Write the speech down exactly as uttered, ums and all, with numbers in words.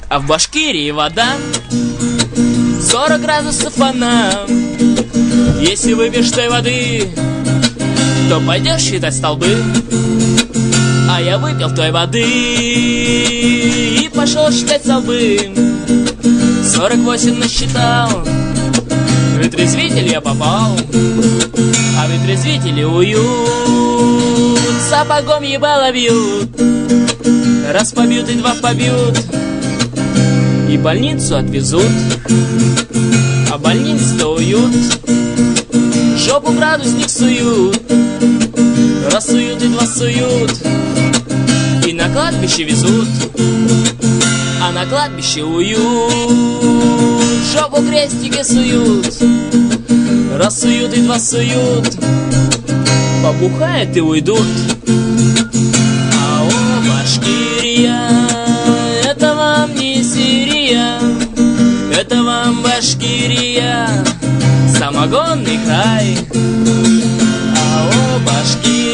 А в Башкирии вода сорок градусов она. Если выпьешь той воды, то пойдешь считать столбы. А я выпил той воды и пошел считать столбы. Сорок восемь насчитал, в вытрезвитель я попал. А вытрезвители уют, сапогом ебало бьют. Раз побьют и два побьют, и больницу отвезут. А больница-то уют, жопу градусник суют. Раз суют и два суют, и на кладбище везут. А на кладбище уют, жопу крестики суют. Раз суют и два суют, побухают и уйдут. А о, Башкирия, это вам не Сирия, это вам Башкирия, самогонный край. А о, Башкирия,